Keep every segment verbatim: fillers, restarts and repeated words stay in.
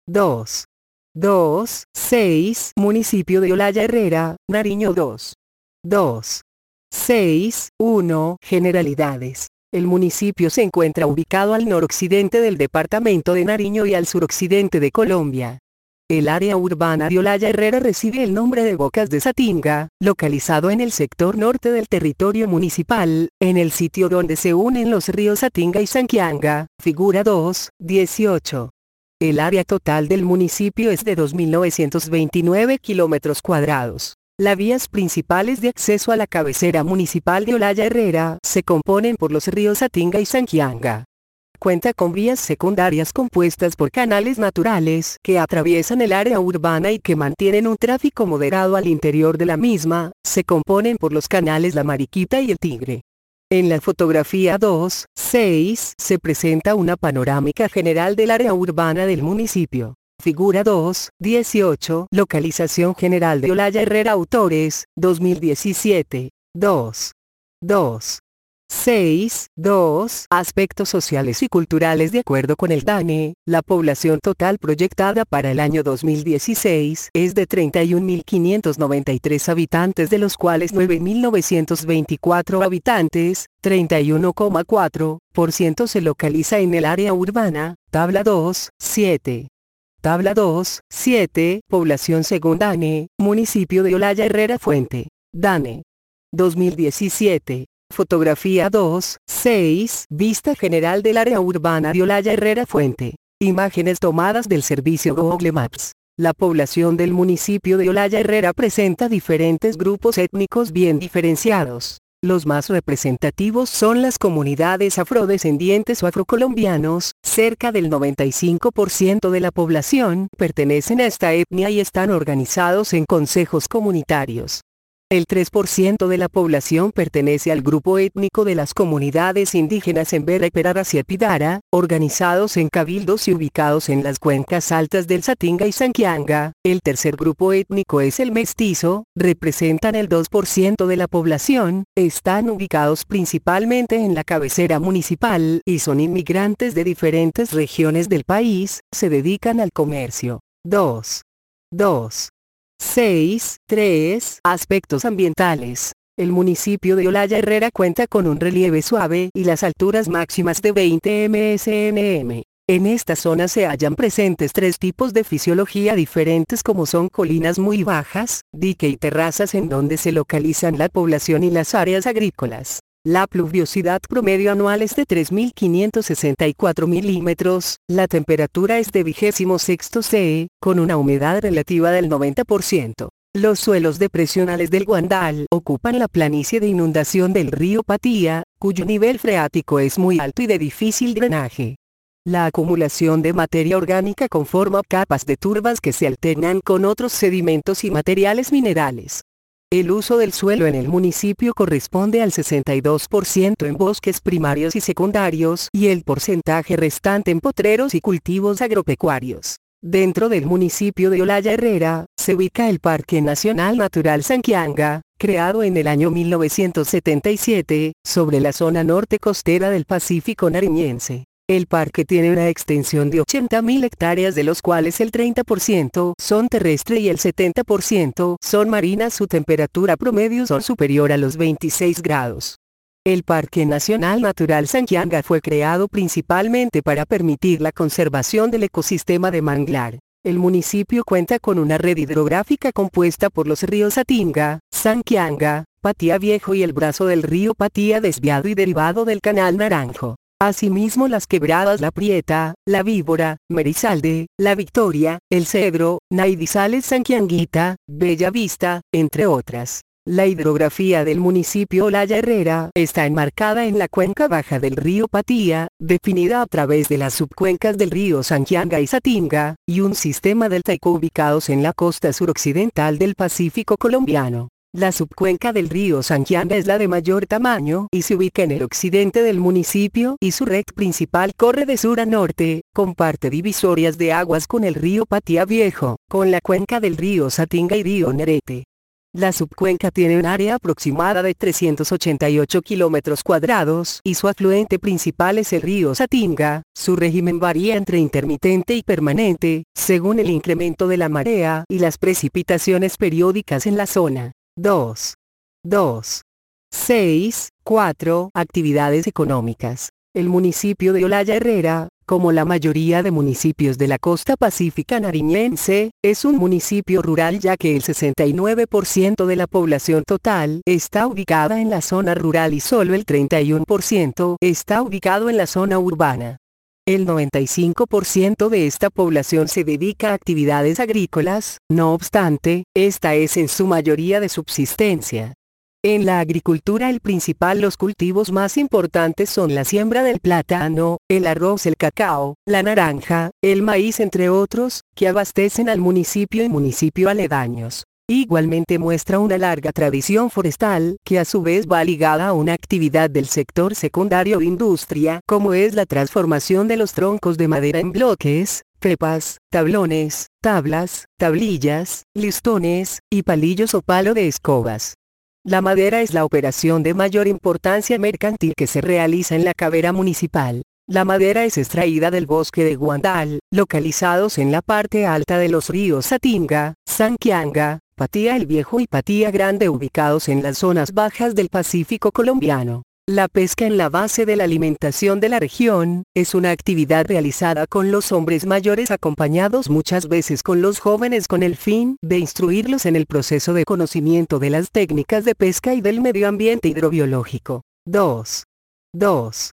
dos, dos, seis. Municipio de Olaya Herrera, Nariño dos, dos, seis, uno. Generalidades. El municipio se encuentra ubicado al noroccidente del departamento de Nariño y al suroccidente de Colombia. El área urbana de Olaya Herrera recibe el nombre de Bocas de Satinga, localizado en el sector norte del territorio municipal, en el sitio donde se unen los ríos Satinga y Sanquianga, figura dos, dieciocho. El área total del municipio es de dos mil novecientos veintinueve kilómetros cuadrados. Las vías principales de acceso a la cabecera municipal de Olaya Herrera se componen por los ríos Satinga y Sanquianga. Cuenta con vías secundarias compuestas por canales naturales que atraviesan el área urbana y que mantienen un tráfico moderado al interior de la misma. Se componen por los canales La Mariquita y el Tigre. En la fotografía dos, seis se presenta una panorámica general del área urbana del municipio. Figura dos, dieciocho. Localización general de Olaya Herrera. Autores, dos mil diecisiete. dos, dos, seis, dos. Aspectos sociales y culturales. De acuerdo con el D A N E, la población total proyectada para el año dos mil dieciséis es de treinta y un mil quinientos noventa y tres habitantes, de los cuales nueve mil novecientos veinticuatro habitantes, treinta y uno coma cuatro por ciento se localiza en el área urbana. Tabla dos, siete. Tabla dos, siete. Población según D A N E, municipio de Olaya Herrera. Fuente, D A N E. dos mil diecisiete. Fotografía dos, seis. Vista general del área urbana de Olaya Herrera. Fuente, imágenes tomadas del servicio Google Maps. La población del municipio de Olaya Herrera presenta diferentes grupos étnicos bien diferenciados. Los más representativos son las comunidades afrodescendientes o afrocolombianos. Cerca del noventa y cinco por ciento de la población pertenecen a esta etnia y están organizados en consejos comunitarios. El tres por ciento de la población pertenece al grupo étnico de las comunidades indígenas Embera y Perara-Ciapidara, organizados en cabildos y ubicados en las cuencas altas del Satinga y Sanquianga. El tercer grupo étnico es el mestizo, representan el dos por ciento de la población, están ubicados principalmente en la cabecera municipal y son inmigrantes de diferentes regiones del país, se dedican al comercio. dos, dos. seis, tres. Aspectos ambientales. El municipio de Olaya Herrera cuenta con un relieve suave y las alturas máximas de veinte metros sobre media. En esta zona se hallan presentes tres tipos de fisiología diferentes, como son colinas muy bajas, dique y terrazas en donde se localizan la población y las áreas agrícolas. La pluviosidad promedio anual es de tres mil quinientos sesenta y cuatro milímetros, la temperatura es de vigésimo sexto C, con una humedad relativa del noventa por ciento. Los suelos depresionales del Guandal ocupan la planicie de inundación del río Patía, cuyo nivel freático es muy alto y de difícil drenaje. La acumulación de materia orgánica conforma capas de turbas que se alternan con otros sedimentos y materiales minerales. El uso del suelo en el municipio corresponde al sesenta y dos por ciento en bosques primarios y secundarios y el porcentaje restante en potreros y cultivos agropecuarios. Dentro del municipio de Olaya Herrera, se ubica el Parque Nacional Natural Sanquianga, creado en el año mil novecientos setenta y siete, sobre la zona norte costera del Pacífico nariñense. El parque tiene una extensión de ochenta mil hectáreas, de los cuales el treinta por ciento son terrestres y el setenta por ciento son marinas. Su temperatura promedio son superior a los veintiséis grados. El Parque Nacional Natural Sanquianga fue creado principalmente para permitir la conservación del ecosistema de manglar. El municipio cuenta con una red hidrográfica compuesta por los ríos Satinga, Sanquianga, Patía Viejo y el brazo del río Patía, desviado y derivado del Canal Naranjo. Asimismo, las quebradas La Prieta, La Víbora, Merizalde, La Victoria, El Cedro, Naidizales, Sanquianguita, Bella Vista, entre otras. La hidrografía del municipio Olaya Herrera está enmarcada en la cuenca baja del río Patía, definida a través de las subcuencas del río Sanquianga y Satinga, y un sistema del Taiko ubicados en la costa suroccidental del Pacífico colombiano. La subcuenca del río Sanquianga es la de mayor tamaño y se ubica en el occidente del municipio, y su red principal corre de sur a norte, comparte divisorias de aguas con el río Patía Viejo, con la cuenca del río Satinga y río Nerete. La subcuenca tiene un área aproximada de trescientos ochenta y ocho kilómetros cuadrados y su afluente principal es el río Satinga. Su régimen varía entre intermitente y permanente, según el incremento de la marea y las precipitaciones periódicas en la zona. dos. dos. seis. cuatro. Actividades económicas. El municipio de Olaya Herrera, como la mayoría de municipios de la costa pacífica nariñense, es un municipio rural ya que el sesenta y nueve por ciento de la población total está ubicada en la zona rural y solo el treinta y uno por ciento está ubicado en la zona urbana. El noventa y cinco por ciento de esta población se dedica a actividades agrícolas, no obstante, esta es en su mayoría de subsistencia. En la agricultura el principal los cultivos más importantes son la siembra del plátano, el arroz, el cacao, la naranja, el maíz entre otros, que abastecen al municipio y municipio aledaños. Igualmente muestra una larga tradición forestal, que a su vez va ligada a una actividad del sector secundario industria, como es la transformación de los troncos de madera en bloques, pepas, tablones, tablas, tablillas, listones, y palillos o palo de escobas. La madera es la operación de mayor importancia mercantil que se realiza en la cabera municipal. La madera es extraída del bosque de Guandal, localizados en la parte alta de los ríos Satinga, Sanquianga, Patía el Viejo y Patía Grande ubicados en las zonas bajas del Pacífico colombiano. La pesca en la base de la alimentación de la región, es una actividad realizada con los hombres mayores acompañados muchas veces con los jóvenes con el fin de instruirlos en el proceso de conocimiento de las técnicas de pesca y del medio ambiente hidrobiológico. dos. dos.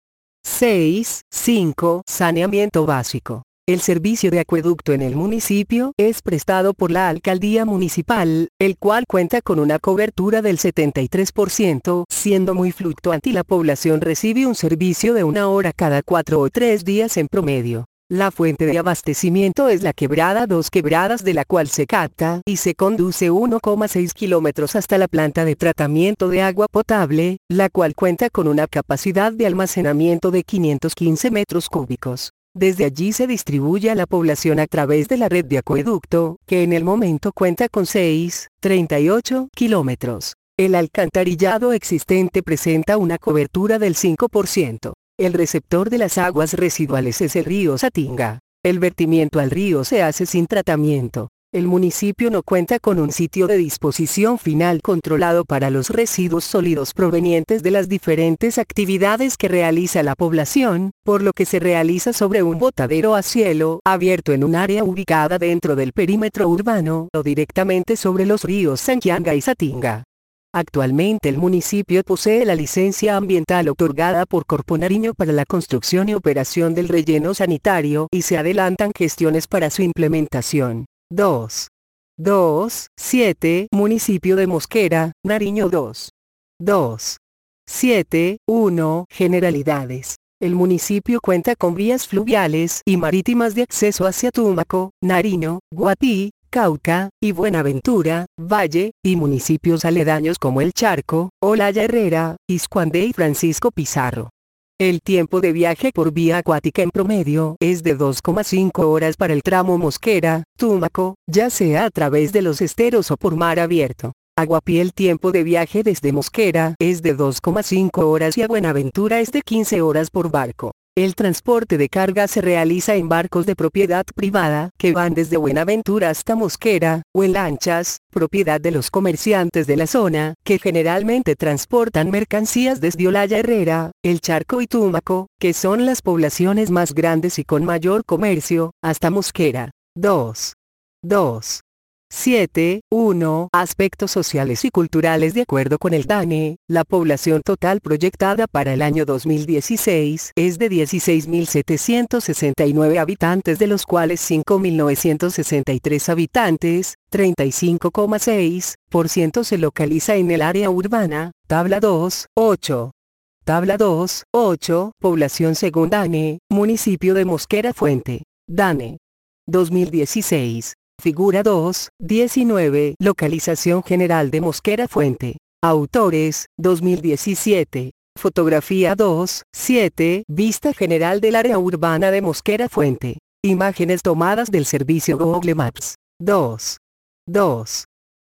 seis. cinco. Saneamiento básico. El servicio de acueducto en el municipio es prestado por la alcaldía municipal, el cual cuenta con una cobertura del setenta y tres por ciento, siendo muy fluctuante y la población recibe un servicio de una hora cada cuatro o tres días en promedio. La fuente de abastecimiento es la quebrada Dos Quebradas, de la cual se capta y se conduce uno coma seis kilómetros hasta la planta de tratamiento de agua potable, la cual cuenta con una capacidad de almacenamiento de quinientos quince metros cúbicos. Desde allí se distribuye a la población a través de la red de acueducto, que en el momento cuenta con seis coma treinta y ocho kilómetros. El alcantarillado existente presenta una cobertura del cinco por ciento. El receptor de las aguas residuales es el río Satinga. El vertimiento al río se hace sin tratamiento. El municipio no cuenta con un sitio de disposición final controlado para los residuos sólidos provenientes de las diferentes actividades que realiza la población, por lo que se realiza sobre un botadero a cielo abierto en un área ubicada dentro del perímetro urbano o directamente sobre los ríos Sanquianga y Satinga. Actualmente el municipio posee la licencia ambiental otorgada por Corpo Nariño para la construcción y operación del relleno sanitario y se adelantan gestiones para su implementación. dos. dos. siete. Municipio de Mosquera, Nariño dos. dos. siete. uno. Generalidades. El municipio cuenta con vías fluviales y marítimas de acceso hacia Tumaco, Nariño, Guatí, Cauca, y Buenaventura, Valle, y municipios aledaños como El Charco, Olaya Herrera, Iscuandé y Francisco Pizarro. El tiempo de viaje por vía acuática en promedio es de dos coma cinco horas para el tramo Mosquera, Tumaco, ya sea a través de los esteros o por mar abierto. A Guapí el tiempo de viaje desde Mosquera es de dos coma cinco horas y a Buenaventura es de quince horas por barco. El transporte de carga se realiza en barcos de propiedad privada que van desde Buenaventura hasta Mosquera, o en lanchas, propiedad de los comerciantes de la zona, que generalmente transportan mercancías desde Olaya Herrera, El Charco y Tumaco, que son las poblaciones más grandes y con mayor comercio, hasta Mosquera. dos. dos. siete. uno. Aspectos sociales y culturales. De acuerdo con el D A N E, la población total proyectada para el año dos mil dieciséis es de dieciséis mil setecientos sesenta y nueve habitantes, de los cuales cinco mil novecientos sesenta y tres habitantes, treinta y cinco coma seis por ciento se localiza en el área urbana. Tabla dos, ocho. Tabla dos, ocho. Población según D A N E, municipio de Mosquera Fuente. D A N E. dos mil dieciséis. Figura dos, diecinueve. Localización general de Mosquera Fuente. Autores, dos mil diecisiete. Fotografía dos, siete. Vista general del área urbana de Mosquera Fuente. Imágenes tomadas del servicio Google Maps. dos. dos.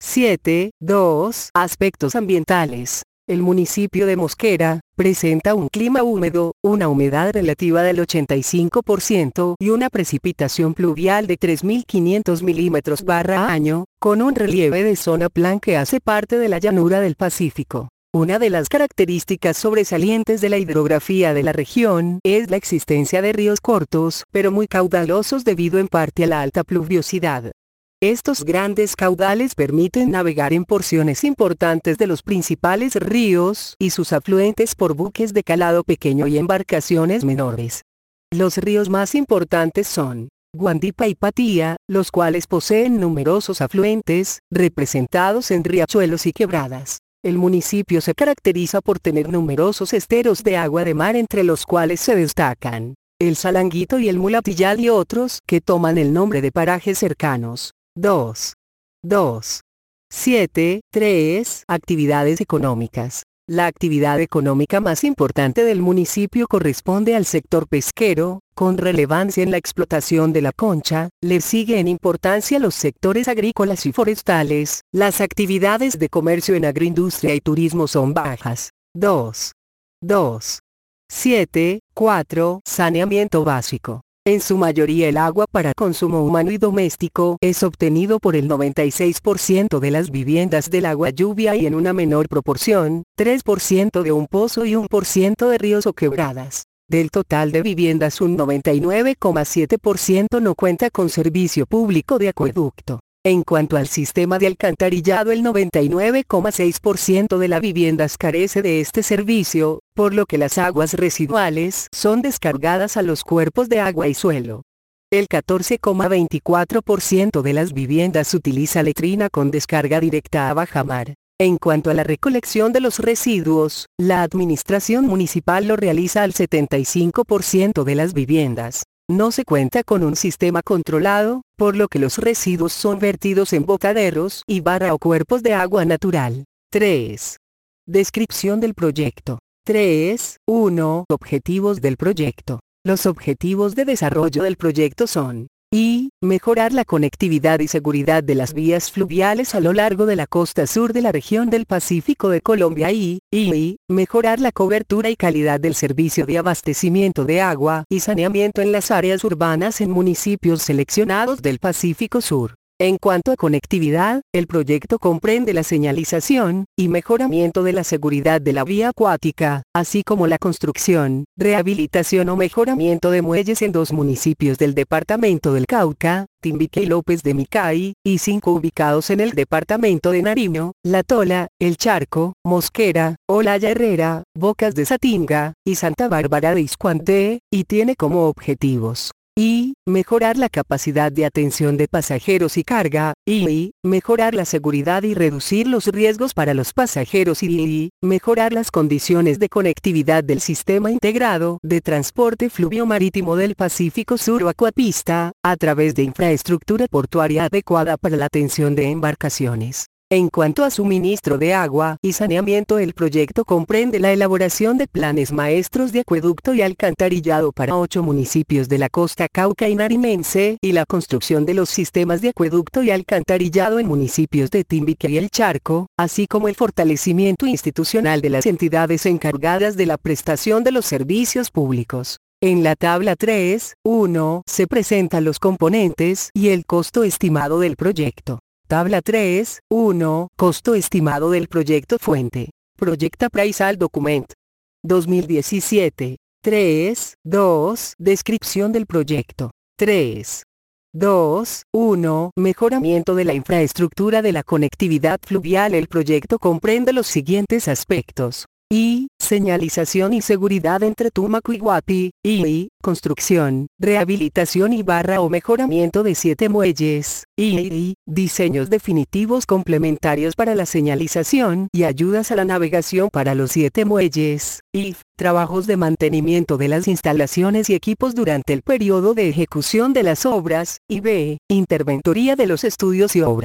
siete. dos. Aspectos ambientales. El municipio de Mosquera presenta un clima húmedo, una humedad relativa del ochenta y cinco por ciento y una precipitación pluvial de tres mil quinientos milímetros barra año, con un relieve de zona plan que hace parte de la llanura del Pacífico. Una de las características sobresalientes de la hidrografía de la región es la existencia de ríos cortos, pero muy caudalosos debido en parte a la alta pluviosidad. Estos grandes caudales permiten navegar en porciones importantes de los principales ríos y sus afluentes por buques de calado pequeño y embarcaciones menores. Los ríos más importantes son Guandipa y Patía, los cuales poseen numerosos afluentes, representados en riachuelos y quebradas. El municipio se caracteriza por tener numerosos esteros de agua de mar, entre los cuales se destacan el Salanguito y el Mulatillal y otros que toman el nombre de parajes cercanos. dos. dos. siete. tres. Actividades económicas. La actividad económica más importante del municipio corresponde al sector pesquero, con relevancia en la explotación de la concha. Le sigue en importancia los sectores agrícolas y forestales. Las actividades de comercio en agroindustria y turismo son bajas. dos. dos. siete. cuatro. Saneamiento básico. En su mayoría el agua para consumo humano y doméstico es obtenido por el noventa y seis por ciento de las viviendas del agua lluvia y en una menor proporción, tres por ciento de un pozo y uno por ciento de ríos o quebradas. Del total de viviendas un noventa y nueve coma siete por ciento no cuenta con servicio público de acueducto. En cuanto al sistema de alcantarillado, el noventa y nueve coma seis por ciento de las viviendas carece de este servicio, por lo que las aguas residuales son descargadas a los cuerpos de agua y suelo. El catorce coma veinticuatro por ciento de las viviendas utiliza letrina con descarga directa a bajamar. En cuanto a la recolección de los residuos, la administración municipal lo realiza al setenta y cinco por ciento de las viviendas. No se cuenta con un sistema controlado, por lo que los residuos son vertidos en botaderos y barra o cuerpos de agua natural. tres. Descripción del proyecto. tres. uno. Objetivos del proyecto. Los objetivos de desarrollo del proyecto son: y. Mejorar la conectividad y seguridad de las vías fluviales a lo largo de la costa sur de la región del Pacífico de Colombia y, y. Mejorar la cobertura y calidad del servicio de abastecimiento de agua y saneamiento en las áreas urbanas en municipios seleccionados del Pacífico Sur. En cuanto a conectividad, el proyecto comprende la señalización y mejoramiento de la seguridad de la vía acuática, así como la construcción, rehabilitación o mejoramiento de muelles en dos municipios del departamento del Cauca, Timbiquí y López de Micay, y cinco ubicados en el departamento de Nariño, La Tola, El Charco, Mosquera, Olaya Herrera, Bocas de Satinga, y Santa Bárbara de Iscuanté, y tiene como objetivos: y. Mejorar la capacidad de atención de pasajeros y carga, y. Mejorar la seguridad y reducir los riesgos para los pasajeros y, y. Mejorar las condiciones de conectividad del sistema integrado de transporte fluvio marítimo del Pacífico Sur o Acuapista, a través de infraestructura portuaria adecuada para la atención de embarcaciones. En cuanto a suministro de agua y saneamiento, el proyecto comprende la elaboración de planes maestros de acueducto y alcantarillado para ocho municipios de la costa cauca y narimense, y la construcción de los sistemas de acueducto y alcantarillado en municipios de Timbiquí y El Charco, así como el fortalecimiento institucional de las entidades encargadas de la prestación de los servicios públicos. En la tabla tres punto uno se presentan los componentes y el costo estimado del proyecto. Tabla tres punto uno. Costo estimado del proyecto. Fuente: Project Appraisal Document. dos mil diecisiete. tres. dos. Descripción del proyecto. tres. dos. uno. Mejoramiento de la infraestructura de la conectividad fluvial. El proyecto comprende los siguientes aspectos: y. Señalización y seguridad entre Tumaco y Guapi, y. Construcción, rehabilitación y barra o mejoramiento de siete muelles, y. Diseños definitivos complementarios para la señalización y ayudas a la navegación para los siete muelles, y. Trabajos de mantenimiento de las instalaciones y equipos durante el periodo de ejecución de las obras, y b. Interventoría de los estudios y obras.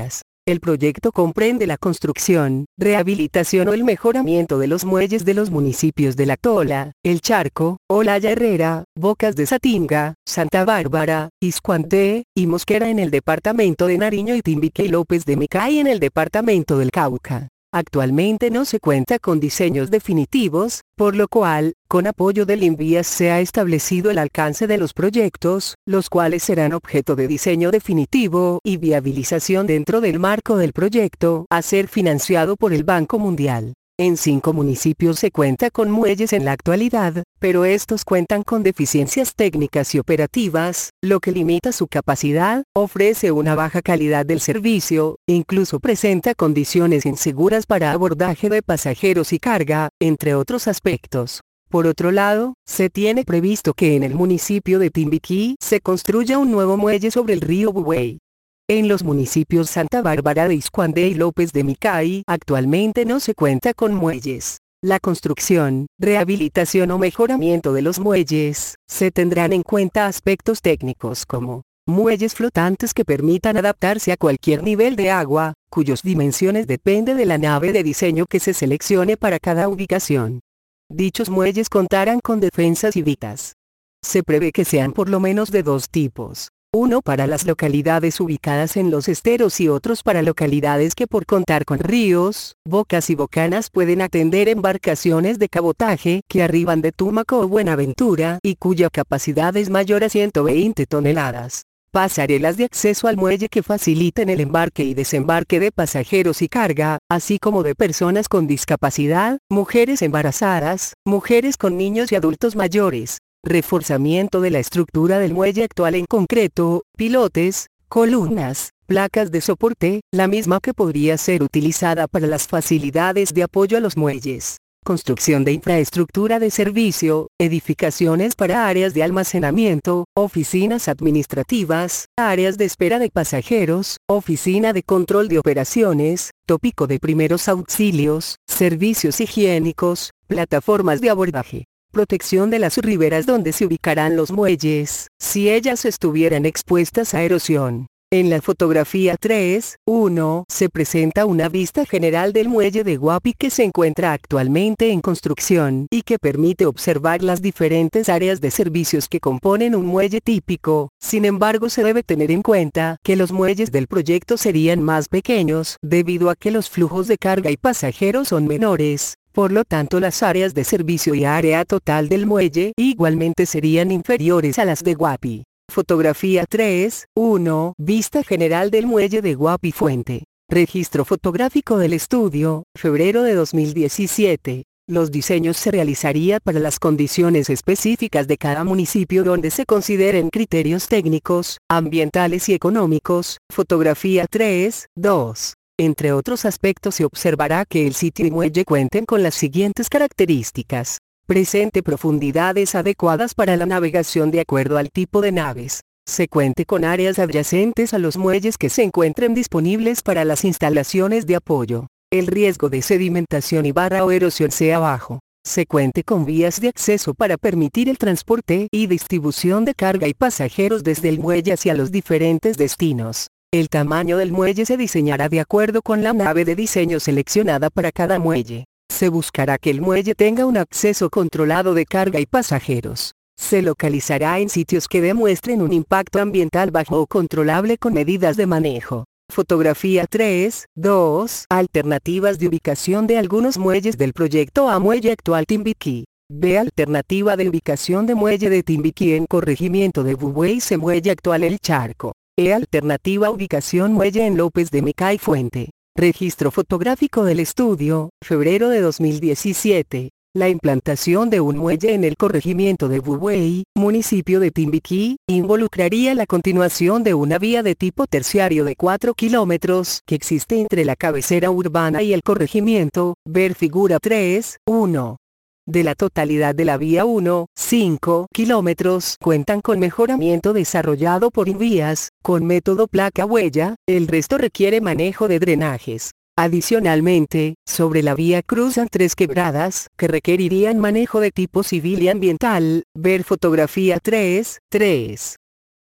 El proyecto comprende la construcción, rehabilitación o el mejoramiento de los muelles de los municipios de La Tola, El Charco, Olaya Herrera, Bocas de Satinga, Santa Bárbara, Iscuanté, y Mosquera en el departamento de Nariño y Timbiquí y López de Micay en el departamento del Cauca. Actualmente no se cuenta con diseños definitivos, por lo cual, con apoyo del INVIAS se ha establecido el alcance de los proyectos, los cuales serán objeto de diseño definitivo y viabilización dentro del marco del proyecto a ser financiado por el Banco Mundial. En cinco municipios se cuenta con muelles en la actualidad, pero estos cuentan con deficiencias técnicas y operativas, lo que limita su capacidad, ofrece una baja calidad del servicio, incluso presenta condiciones inseguras para abordaje de pasajeros y carga, entre otros aspectos. Por otro lado, se tiene previsto que en el municipio de Timbiquí se construya un nuevo muelle sobre el río Buey. En los municipios Santa Bárbara de Iscuandé y López de Micay actualmente no se cuenta con muelles. La construcción, rehabilitación o mejoramiento de los muelles, se tendrán en cuenta aspectos técnicos como muelles flotantes que permitan adaptarse a cualquier nivel de agua, cuyas dimensiones depende de la nave de diseño que se seleccione para cada ubicación. Dichos muelles contarán con defensas y vitas. Se prevé que sean por lo menos de dos tipos. Uno para las localidades ubicadas en los esteros y otros para localidades que por contar con ríos, bocas y bocanas pueden atender embarcaciones de cabotaje que arriban de Tumaco o Buenaventura y cuya capacidad es mayor a ciento veinte toneladas. Pasarelas de acceso al muelle que faciliten el embarque y desembarque de pasajeros y carga, así como de personas con discapacidad, mujeres embarazadas, mujeres con niños y adultos mayores. Reforzamiento de la estructura del muelle actual en concreto, pilotes, columnas, placas de soporte, la misma que podría ser utilizada para las facilidades de apoyo a los muelles. Construcción de infraestructura de servicio, edificaciones para áreas de almacenamiento, oficinas administrativas, áreas de espera de pasajeros, oficina de control de operaciones, tópico de primeros auxilios, servicios higiénicos, plataformas de abordaje. Protección de las riberas donde se ubicarán los muelles, si ellas estuvieran expuestas a erosión. En la fotografía tres punto uno se presenta una vista general del muelle de Guapi que se encuentra actualmente en construcción y que permite observar las diferentes áreas de servicios que componen un muelle típico. Sin embargo, se debe tener en cuenta que los muelles del proyecto serían más pequeños debido a que los flujos de carga y pasajeros son menores. Por lo tanto, las áreas de servicio y área total del muelle igualmente serían inferiores a las de Guapi. Fotografía tres punto uno Vista general del muelle de Guapi Fuente. Registro fotográfico del estudio, febrero de dos mil diecisiete. Los diseños se realizaría para las condiciones específicas de cada municipio donde se consideren criterios técnicos, ambientales y económicos. Fotografía tres punto dos. Entre otros aspectos se observará que el sitio y muelle cuenten con las siguientes características. Presente profundidades adecuadas para la navegación de acuerdo al tipo de naves. Se cuente con áreas adyacentes a los muelles que se encuentren disponibles para las instalaciones de apoyo. El riesgo de sedimentación y barra o erosión sea bajo. Se cuente con vías de acceso para permitir el transporte y distribución de carga y pasajeros desde el muelle hacia los diferentes destinos. El tamaño del muelle se diseñará de acuerdo con la nave de diseño seleccionada para cada muelle. Se buscará que el muelle tenga un acceso controlado de carga y pasajeros. Se localizará en sitios que demuestren un impacto ambiental bajo o controlable con medidas de manejo. Fotografía tres punto dos Alternativas de ubicación de algunos muelles del proyecto A Muelle Actual Timbiquí. B. Alternativa de ubicación de muelle de Timbiquí en corregimiento de Bubuey C. Muelle Actual El Charco. E. Alternativa ubicación muelle en López de Micay Fuente. Registro fotográfico del estudio, febrero de dos mil diecisiete. La implantación de un muelle en el corregimiento de Bubuey, municipio de Timbiquí, involucraría la continuación de una vía de tipo terciario de cuatro kilómetros que existe entre la cabecera urbana y el corregimiento, ver figura tres punto uno. De la totalidad de la vía uno, cinco kilómetros cuentan con mejoramiento desarrollado por INVIAS, con método placa-huella, el resto requiere manejo de drenajes. Adicionalmente, sobre la vía cruzan tres quebradas que requerirían manejo de tipo civil y ambiental, ver fotografía tres punto tres.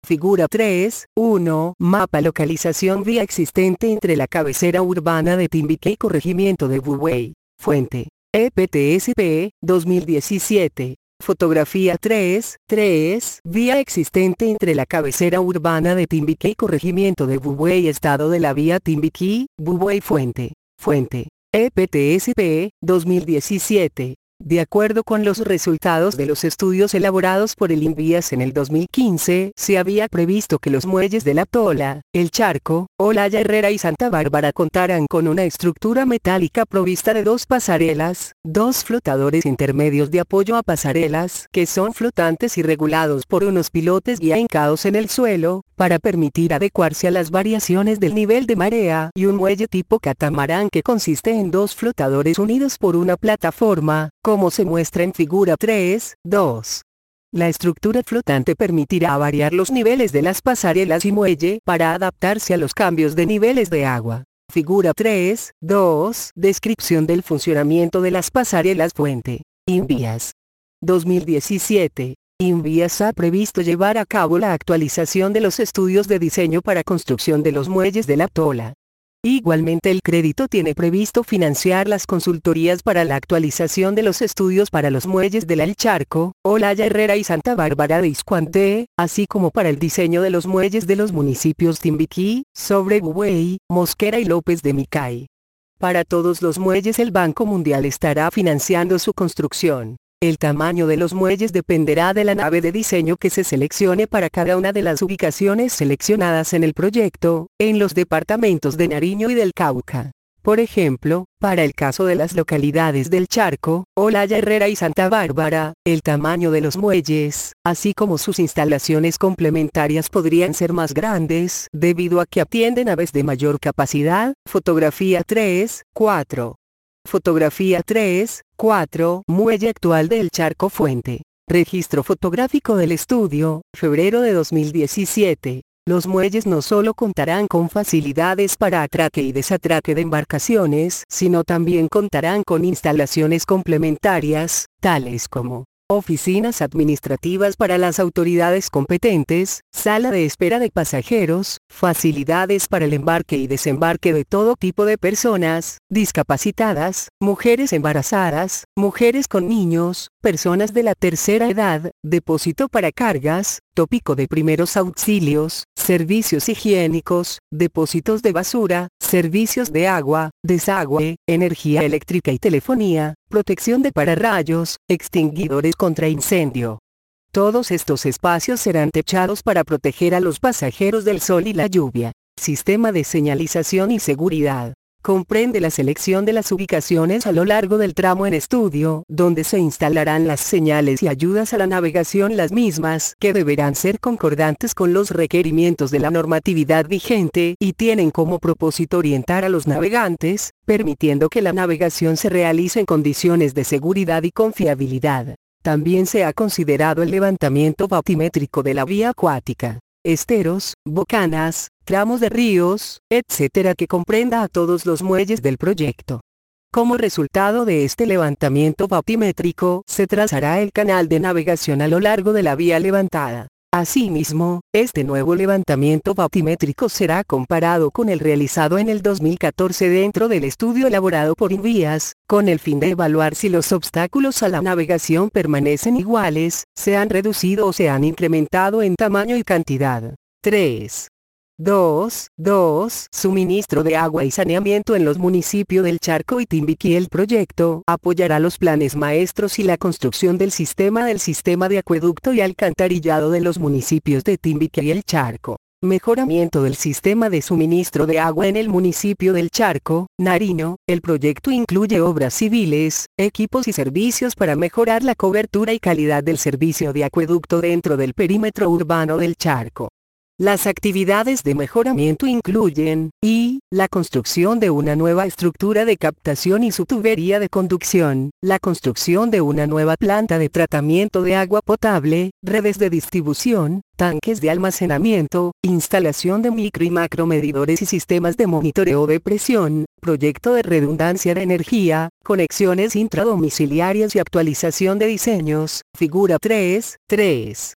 Figura tres, uno. Mapa localización vía existente entre la cabecera urbana de Timbiquí y corregimiento de Bubuey. Fuente: E P T S P, dos mil diecisiete. Fotografía tres, tres. Vía existente entre la cabecera urbana de Timbiquí y corregimiento de Bubuey. Estado de la vía Timbiquí, Bubuey. Fuente: Fuente: E P T S P, dos mil diecisiete. De acuerdo con los resultados de los estudios elaborados por el INVIAS en el dos mil quince, se había previsto que los muelles de La Tola, El Charco, Olaya Herrera y Santa Bárbara contaran con una estructura metálica provista de dos pasarelas, dos flotadores intermedios de apoyo a pasarelas que son flotantes y regulados por unos pilotes guía hincados en el suelo, para permitir adecuarse a las variaciones del nivel de marea, y un muelle tipo catamarán que consiste en dos flotadores unidos por una plataforma, como se muestra en figura tres, dos. La estructura flotante permitirá variar los niveles de las pasarelas y muelle para adaptarse a los cambios de niveles de agua. Figura tres, dos. Descripción del funcionamiento de las pasarelas. Fuente: INVIAS. dos mil diecisiete. INVIAS ha previsto llevar a cabo la actualización de los estudios de diseño para construcción de los muelles de La Tola. Igualmente el crédito tiene previsto financiar las consultorías para la actualización de los estudios para los muelles del El Charco, Olaya Herrera y Santa Bárbara de Iscuanté, así como para el diseño de los muelles de los municipios Timbiquí, Sobre Bubuey, Mosquera y López de Micay. Para todos los muelles el Banco Mundial estará financiando su construcción. El tamaño de los muelles dependerá de la nave de diseño que se seleccione para cada una de las ubicaciones seleccionadas en el proyecto, en los departamentos de Nariño y del Cauca. Por ejemplo, para el caso de las localidades del Charco, Olaya Herrera y Santa Bárbara, el tamaño de los muelles, así como sus instalaciones complementarias podrían ser más grandes, debido a que atienden aves de mayor capacidad. Fotografía tres, cuatro. Fotografía tres, cuatro. Muelle actual del Charco. Fuente: registro fotográfico del estudio, febrero de dos mil diecisiete. Los muelles no solo contarán con facilidades para atraque y desatraque de embarcaciones, sino también contarán con instalaciones complementarias, tales como oficinas administrativas para las autoridades competentes, sala de espera de pasajeros, facilidades para el embarque y desembarque de todo tipo de personas, discapacitadas, mujeres embarazadas, mujeres con niños, personas de la tercera edad, depósito para cargas, tópico de primeros auxilios, servicios higiénicos, depósitos de basura, servicios de agua, desagüe, energía eléctrica y telefonía, protección de pararrayos, extinguidores contra incendio. Todos estos espacios serán techados para proteger a los pasajeros del sol y la lluvia. Sistema de señalización y seguridad. Comprende la selección de las ubicaciones a lo largo del tramo en estudio, donde se instalarán las señales y ayudas a la navegación, las mismas que deberán ser concordantes con los requerimientos de la normatividad vigente y tienen como propósito orientar a los navegantes, permitiendo que la navegación se realice en condiciones de seguridad y confiabilidad. También se ha considerado el levantamiento batimétrico de la vía acuática, esteros, bocanas, tramos de ríos, etcétera, que comprenda a todos los muelles del proyecto. Como resultado de este levantamiento batimétrico, se trazará el canal de navegación a lo largo de la vía levantada. Asimismo, este nuevo levantamiento batimétrico será comparado con el realizado en el dos mil catorce dentro del estudio elaborado por INVIAS, con el fin de evaluar si los obstáculos a la navegación permanecen iguales, se han reducido o se han incrementado en tamaño y cantidad. tres. dos. dos. Suministro de agua y saneamiento en los municipios del Charco y Timbiquí. El proyecto apoyará los planes maestros y la construcción del sistema del sistema de acueducto y alcantarillado de los municipios de Timbiquí y el Charco. Mejoramiento del sistema de suministro de agua en el municipio del Charco, Nariño. El proyecto incluye obras civiles, equipos y servicios para mejorar la cobertura y calidad del servicio de acueducto dentro del perímetro urbano del Charco. Las actividades de mejoramiento incluyen, y, la construcción de una nueva estructura de captación y su tubería de conducción, la construcción de una nueva planta de tratamiento de agua potable, redes de distribución, tanques de almacenamiento, instalación de micro y macro medidores y sistemas de monitoreo de presión, proyecto de redundancia de energía, conexiones intradomiciliarias y actualización de diseños. Figura tres, tres.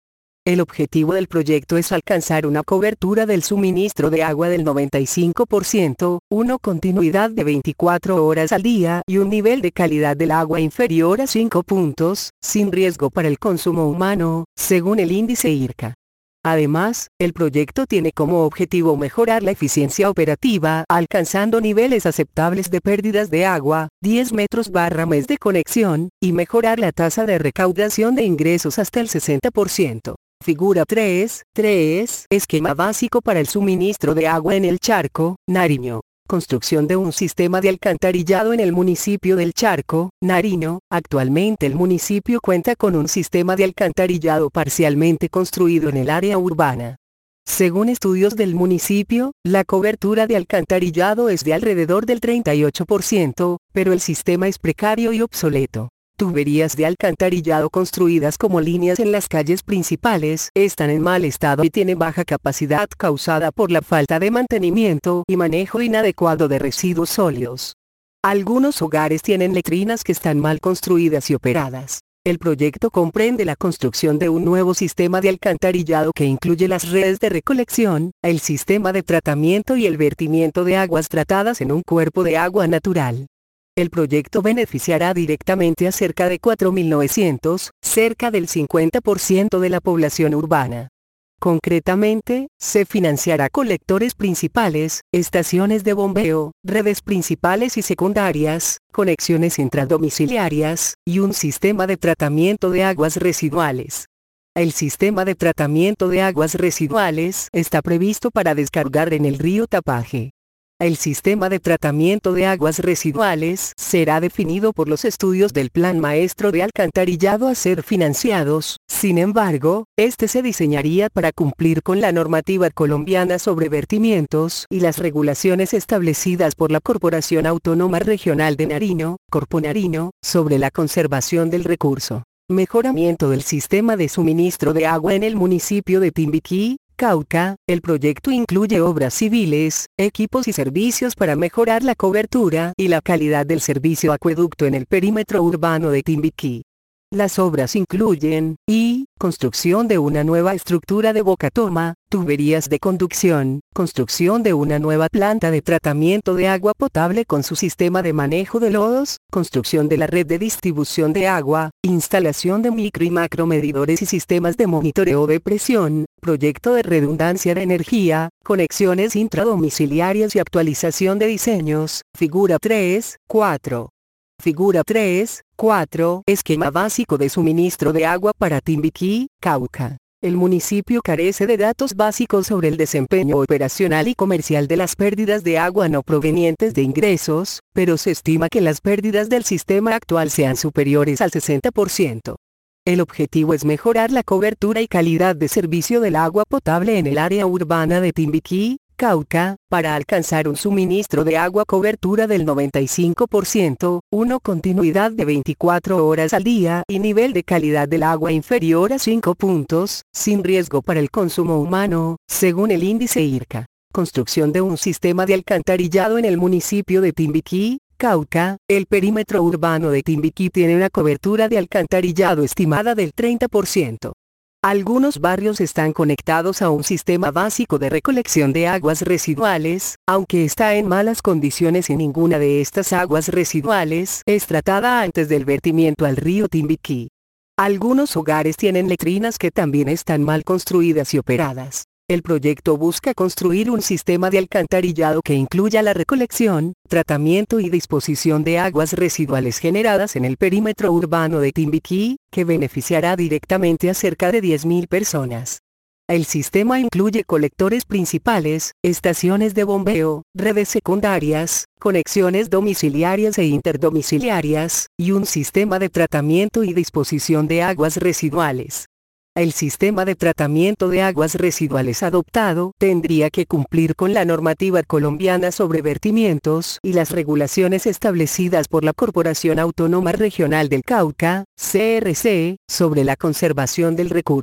El objetivo del proyecto es alcanzar una cobertura del suministro de agua del noventa y cinco por ciento, una continuidad de veinticuatro horas al día y un nivel de calidad del agua inferior a cinco puntos, sin riesgo para el consumo humano, según el índice I R C A. Además, el proyecto tiene como objetivo mejorar la eficiencia operativa, alcanzando niveles aceptables de pérdidas de agua, diez metros barra mes de conexión, y mejorar la tasa de recaudación de ingresos hasta el sesenta por ciento. Figura tres, tres. Esquema básico para el suministro de agua en el Charco, Nariño. Construcción de un sistema de alcantarillado en el municipio del Charco, Nariño. Actualmente el municipio cuenta con un sistema de alcantarillado parcialmente construido en el área urbana. Según estudios del municipio, la cobertura de alcantarillado es de alrededor del treinta y ocho por ciento, pero el sistema es precario y obsoleto. Tuberías de alcantarillado construidas como líneas en las calles principales están en mal estado y tienen baja capacidad causada por la falta de mantenimiento y manejo inadecuado de residuos sólidos. Algunos hogares tienen letrinas que están mal construidas y operadas. El proyecto comprende la construcción de un nuevo sistema de alcantarillado que incluye las redes de recolección, el sistema de tratamiento y el vertimiento de aguas tratadas en un cuerpo de agua natural. El proyecto beneficiará directamente a cerca de cuatro mil novecientos, cerca del cincuenta por ciento de la población urbana. Concretamente, se financiará colectores principales, estaciones de bombeo, redes principales y secundarias, conexiones intradomiciliarias, y un sistema de tratamiento de aguas residuales. El sistema de tratamiento de aguas residuales está previsto para descargar en el río Tapaje. El sistema de tratamiento de aguas residuales será definido por los estudios del Plan Maestro de Alcantarillado a ser financiados. Sin embargo, este se diseñaría para cumplir con la normativa colombiana sobre vertimientos y las regulaciones establecidas por la Corporación Autónoma Regional de Nariño, Corpo Nariño, sobre la conservación del recurso. Mejoramiento del sistema de suministro de agua en el municipio de Timbiquí, Cauca. El proyecto incluye obras civiles, equipos y servicios para mejorar la cobertura y la calidad del servicio acueducto en el perímetro urbano de Timbiquí. Las obras incluyen, y, construcción de una nueva estructura de bocatoma, tuberías de conducción, construcción de una nueva planta de tratamiento de agua potable con su sistema de manejo de lodos, construcción de la red de distribución de agua, instalación de micro y macro medidores y sistemas de monitoreo de presión, proyecto de redundancia de energía, conexiones intradomiciliarias y actualización de diseños. Figura tres, cuatro. Figura tres, cuatro. Esquema básico de suministro de agua para Timbiquí, Cauca. El municipio carece de datos básicos sobre el desempeño operacional y comercial de las pérdidas de agua no provenientes de ingresos, pero se estima que las pérdidas del sistema actual sean superiores al sesenta por ciento. El objetivo es mejorar la cobertura y calidad de servicio del agua potable en el área urbana de Timbiquí, Cauca, para alcanzar un suministro de agua cobertura del noventa y cinco por ciento, una continuidad de veinticuatro horas al día y nivel de calidad del agua inferior a cinco puntos, sin riesgo para el consumo humano, según el índice I R C A. Construcción de un sistema de alcantarillado en el municipio de Timbiquí, Cauca. El perímetro urbano de Timbiquí tiene una cobertura de alcantarillado estimada del treinta por ciento. Algunos barrios están conectados a un sistema básico de recolección de aguas residuales, aunque está en malas condiciones y ninguna de estas aguas residuales es tratada antes del vertimiento al río Timbiquí. Algunos hogares tienen letrinas que también están mal construidas y operadas. El proyecto busca construir un sistema de alcantarillado que incluya la recolección, tratamiento y disposición de aguas residuales generadas en el perímetro urbano de Timbiquí, que beneficiará directamente a cerca de diez mil personas. El sistema incluye colectores principales, estaciones de bombeo, redes secundarias, conexiones domiciliarias e interdomiciliarias, y un sistema de tratamiento y disposición de aguas residuales. El sistema de tratamiento de aguas residuales adoptado tendría que cumplir con la normativa colombiana sobre vertimientos y las regulaciones establecidas por la Corporación Autónoma Regional del Cauca, C R C, sobre la conservación del recurso.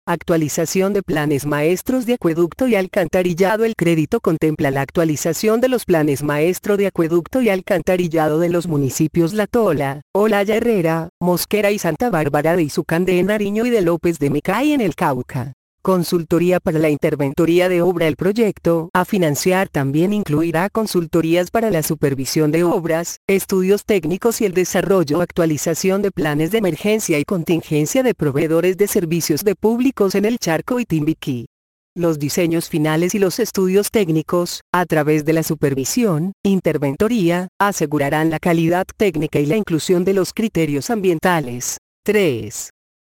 Actualización de planes maestros de acueducto y alcantarillado. El crédito contempla la actualización de los planes maestro de acueducto y alcantarillado de los municipios La Tola, Olaya Herrera, Mosquera y Santa Bárbara de Izucandé en Nariño y de López de Micay en el Cauca. Consultoría para la interventoría de obra. El proyecto a financiar también incluirá consultorías para la supervisión de obras, estudios técnicos y el desarrollo o actualización de planes de emergencia y contingencia de proveedores de servicios de públicos en el Charco y Timbiquí. Los diseños finales y los estudios técnicos, a través de la supervisión, interventoría, asegurarán la calidad técnica y la inclusión de los criterios ambientales. tres.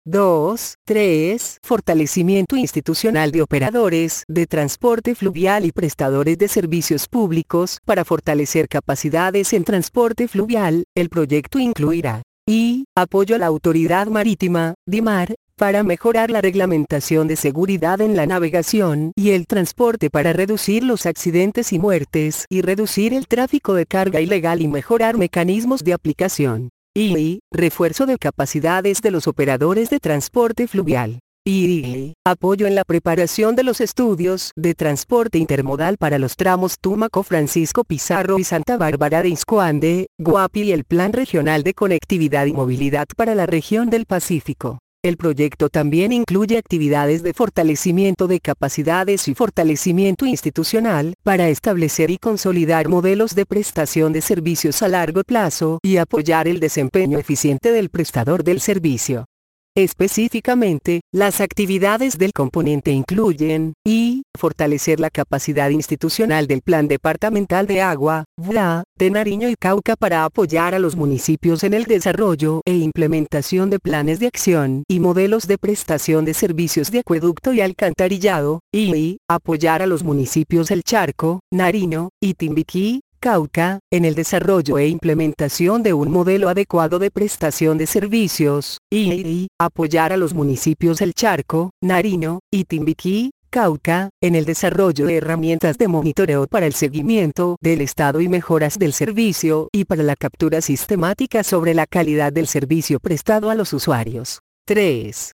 dos. tres. Fortalecimiento institucional de operadores de transporte fluvial y prestadores de servicios públicos. Para fortalecer capacidades en transporte fluvial, el proyecto incluirá y apoyo a la Autoridad Marítima, DIMAR, para mejorar la reglamentación de seguridad en la navegación y el transporte para reducir los accidentes y muertes y reducir el tráfico de carga ilegal y mejorar mecanismos de aplicación. Y refuerzo de capacidades de los operadores de transporte fluvial. Y apoyo en la preparación de los estudios de transporte intermodal para los tramos Tumaco, Francisco Pizarro y Santa Bárbara de Izcoande, Guapi y el Plan Regional de Conectividad y Movilidad para la región del Pacífico. El proyecto también incluye actividades de fortalecimiento de capacidades y fortalecimiento institucional para establecer y consolidar modelos de prestación de servicios a largo plazo y apoyar el desempeño eficiente del prestador del servicio. Específicamente, las actividades del componente incluyen y fortalecer la capacidad institucional del Plan Departamental de Agua, V D A, de Nariño y Cauca para apoyar a los municipios en el desarrollo e implementación de planes de acción y modelos de prestación de servicios de acueducto y alcantarillado, y apoyar a los municipios El Charco, Nariño y Timbiquí, Cauca, en el desarrollo e implementación de un modelo adecuado de prestación de servicios, y apoyar a los municipios El Charco, Nariño y Timbiquí, Cauca, en el desarrollo de herramientas de monitoreo para el seguimiento del estado y mejoras del servicio y para la captura sistemática sobre la calidad del servicio prestado a los usuarios. tres.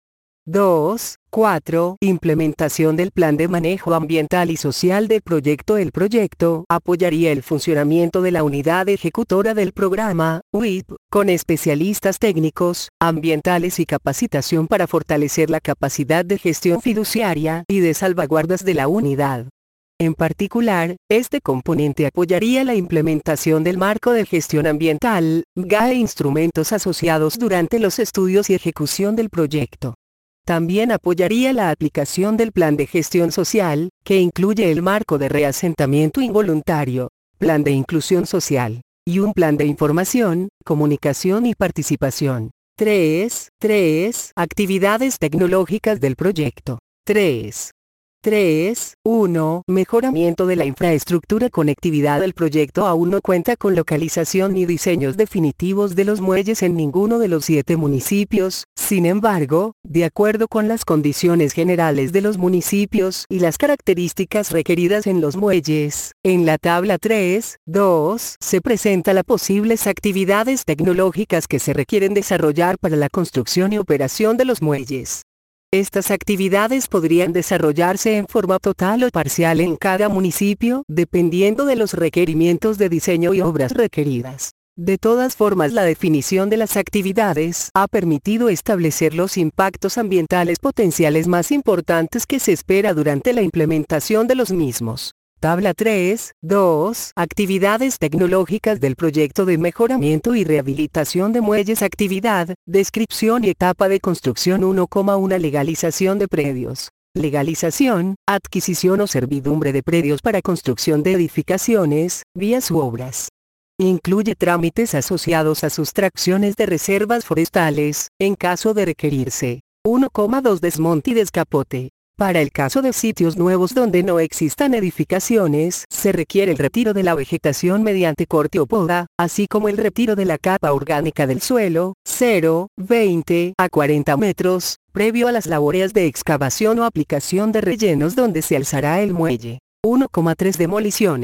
dos. cuatro. Implementación del Plan de Manejo Ambiental y Social del proyecto. El proyecto apoyaría el funcionamiento de la unidad ejecutora del programa, U I P, con especialistas técnicos, ambientales y capacitación para fortalecer la capacidad de gestión fiduciaria y de salvaguardas de la unidad. En particular, este componente apoyaría la implementación del marco de gestión ambiental, G A e instrumentos asociados durante los estudios y ejecución del proyecto. También apoyaría la aplicación del Plan de Gestión Social, que incluye el marco de reasentamiento involuntario, Plan de Inclusión Social, y un plan de información, comunicación y participación. tres. tres. Actividades tecnológicas del proyecto. tres. tres. uno. Mejoramiento de la infraestructura. Conectividad. El proyecto aún no cuenta con localización ni diseños definitivos de los muelles en ninguno de los siete municipios. Sin embargo, de acuerdo con las condiciones generales de los municipios y las características requeridas en los muelles, en la tabla tres punto dos se presenta las posibles actividades tecnológicas que se requieren desarrollar para la construcción y operación de los muelles. Estas actividades podrían desarrollarse en forma total o parcial en cada municipio, dependiendo de los requerimientos de diseño y obras requeridas. De todas formas, la definición de las actividades ha permitido establecer los impactos ambientales potenciales más importantes que se espera durante la implementación de los mismos. Tabla tres punto dos. Actividades tecnológicas del proyecto de mejoramiento y rehabilitación de muelles. Actividad, descripción y etapa de construcción. uno coma uno Legalización de predios. Legalización, adquisición o servidumbre de predios para construcción de edificaciones, vías u obras. Incluye trámites asociados a sustracciones de reservas forestales, en caso de requerirse. uno coma dos Desmonte y descapote. Para el caso de sitios nuevos donde no existan edificaciones, se requiere el retiro de la vegetación mediante corte o poda, así como el retiro de la capa orgánica del suelo, cero coma veinte a cuarenta metros, previo a las labores de excavación o aplicación de rellenos donde se alzará el muelle. uno coma tres Demoliciones.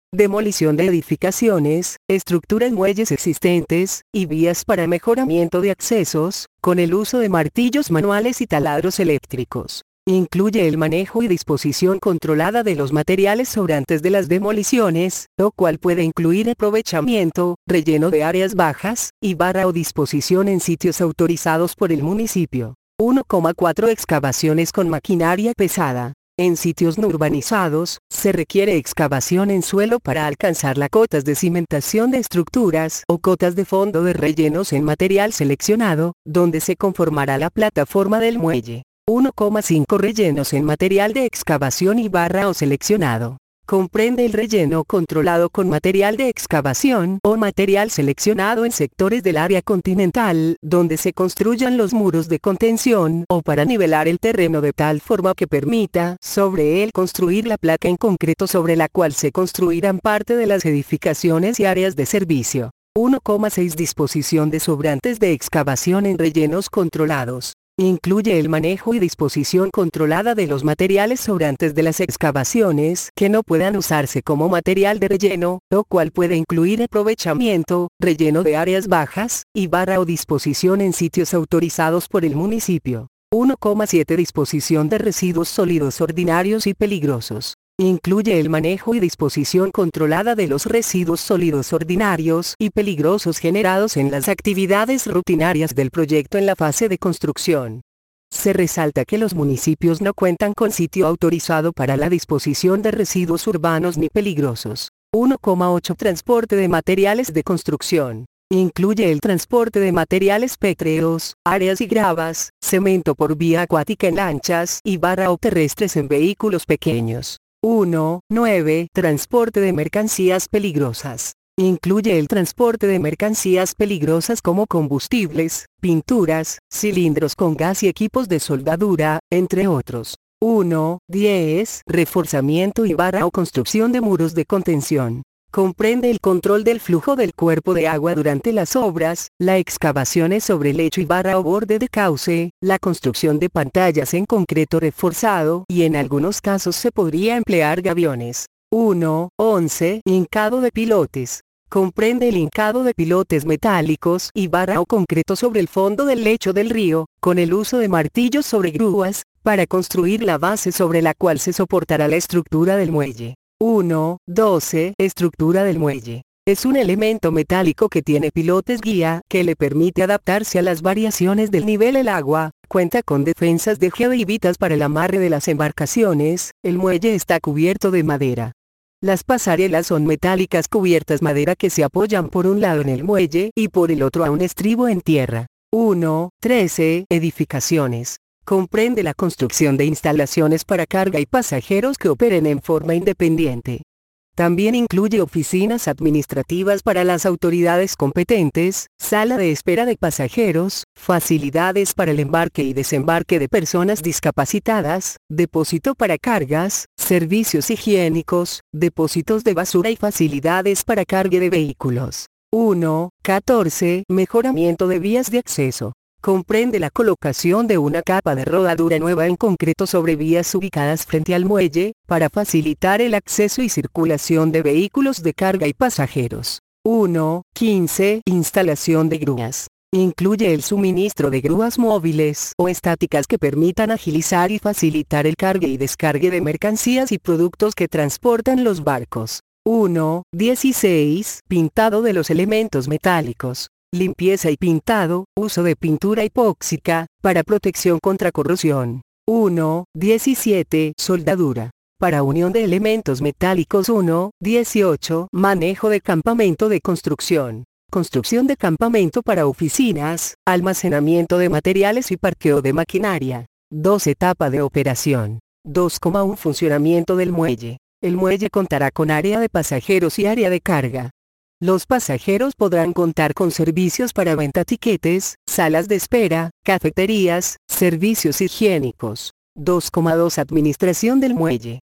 demolición de edificaciones, estructuras muelles existentes, y vías para mejoramiento de accesos, con el uso de martillos manuales y taladros eléctricos. Incluye el manejo y disposición controlada de los materiales sobrantes de las demoliciones, lo cual puede incluir aprovechamiento, relleno de áreas bajas, y barra o disposición en sitios autorizados por el municipio. uno coma cuatro Excavaciones con maquinaria pesada. En sitios no urbanizados, se requiere excavación en suelo para alcanzar las cotas de cimentación de estructuras o cotas de fondo de rellenos en material seleccionado, donde se conformará la plataforma del muelle. uno coma cinco Rellenos en material de excavación y barra o seleccionado. Comprende el relleno controlado con material de excavación o material seleccionado en sectores del área continental, donde se construyan los muros de contención o para nivelar el terreno de tal forma que permita sobre él construir la placa en concreto sobre la cual se construirán parte de las edificaciones y áreas de servicio. uno coma seis Disposición de sobrantes de excavación en rellenos controlados. Incluye el manejo y disposición controlada de los materiales sobrantes de las excavaciones que no puedan usarse como material de relleno, lo cual puede incluir aprovechamiento, relleno de áreas bajas, y barra o disposición en sitios autorizados por el municipio. uno coma siete Disposición de residuos sólidos ordinarios y peligrosos. Incluye el manejo y disposición controlada de los residuos sólidos ordinarios y peligrosos generados en las actividades rutinarias del proyecto en la fase de construcción. Se resalta que los municipios no cuentan con sitio autorizado para la disposición de residuos urbanos ni peligrosos. uno coma ocho Transporte de materiales de construcción. Incluye el transporte de materiales pétreos, áreas y gravas, cemento por vía acuática en lanchas y barra o terrestres en vehículos pequeños. uno. nueve. Transporte de mercancías peligrosas. Incluye el transporte de mercancías peligrosas como combustibles, pinturas, cilindros con gas y equipos de soldadura, entre otros. uno. diez. Reforzamiento y barra o construcción de muros de contención. Comprende el control del flujo del cuerpo de agua durante las obras, la excavación sobre lecho y barra o borde de cauce, la construcción de pantallas en concreto reforzado y en algunos casos se podría emplear gaviones. uno. once. Hincado de pilotes. Comprende el hincado de pilotes metálicos y barra o concreto sobre el fondo del lecho del río, con el uso de martillos sobre grúas, para construir la base sobre la cual se soportará la estructura del muelle. uno. doce. Estructura del muelle. Es un elemento metálico que tiene pilotes guía que le permite adaptarse a las variaciones del nivel del agua, cuenta con defensas de geo y vitas para el amarre de las embarcaciones, el muelle está cubierto de madera. Las pasarelas son metálicas cubiertas madera que se apoyan por un lado en el muelle y por el otro a un estribo en tierra. uno. trece. Edificaciones. Comprende la construcción de instalaciones para carga y pasajeros que operen en forma independiente. También incluye oficinas administrativas para las autoridades competentes, sala de espera de pasajeros, facilidades para el embarque y desembarque de personas discapacitadas, depósito para cargas, servicios higiénicos, depósitos de basura y facilidades para carga de vehículos. uno. catorce. Mejoramiento de vías de acceso. Comprende la colocación de una capa de rodadura nueva en concreto sobre vías ubicadas frente al muelle, para facilitar el acceso y circulación de vehículos de carga y pasajeros. uno. quince. Instalación de grúas. Incluye el suministro de grúas móviles o estáticas que permitan agilizar y facilitar el cargue y descargue de mercancías y productos que transportan los barcos. uno. dieciséis. Pintado de los elementos metálicos. Limpieza y pintado, uso de pintura hipóxica, para protección contra corrosión. uno. diecisiete. Soldadura. Para unión de elementos metálicos. uno. dieciocho. Manejo de campamento de construcción. Construcción de campamento para oficinas, almacenamiento de materiales y parqueo de maquinaria. dos. Etapa de operación. dos coma uno. Funcionamiento del muelle. El muelle contará con área de pasajeros y área de carga. Los pasajeros podrán contar con servicios para venta tiquetes, salas de espera, cafeterías, servicios higiénicos. dos coma dos. Administración del muelle.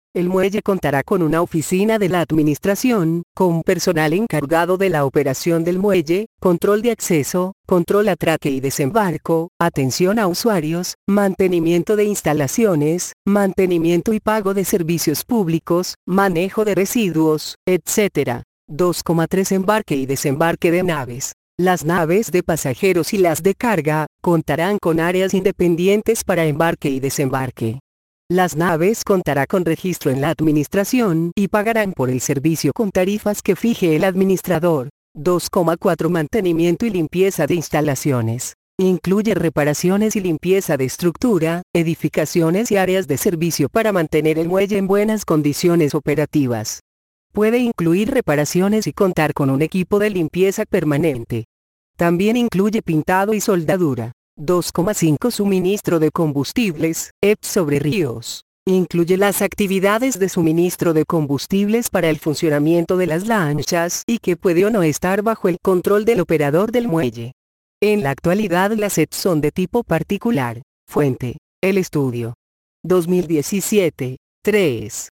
El muelle contará con una oficina de la administración, con personal encargado de la operación del muelle, control de acceso, control atraque y desembarco, atención a usuarios, mantenimiento de instalaciones, mantenimiento y pago de servicios públicos, manejo de residuos, etcétera. dos coma tres Embarque y desembarque de naves. Las naves de pasajeros y las de carga, contarán con áreas independientes para embarque y desembarque. Las naves contará con registro en la administración y pagarán por el servicio con tarifas que fije el administrador. dos coma cuatro Mantenimiento y limpieza de instalaciones. Incluye reparaciones y limpieza de estructura, edificaciones y áreas de servicio para mantener el muelle en buenas condiciones operativas. Puede incluir reparaciones y contar con un equipo de limpieza permanente. También incluye pintado y soldadura. dos coma cinco Suministro de combustibles, E P sobre ríos. Incluye las actividades de suministro de combustibles para el funcionamiento de las lanchas y que puede o no estar bajo el control del operador del muelle. En la actualidad las E P son de tipo particular. Fuente: El Estudio. dos mil diecisiete. tres.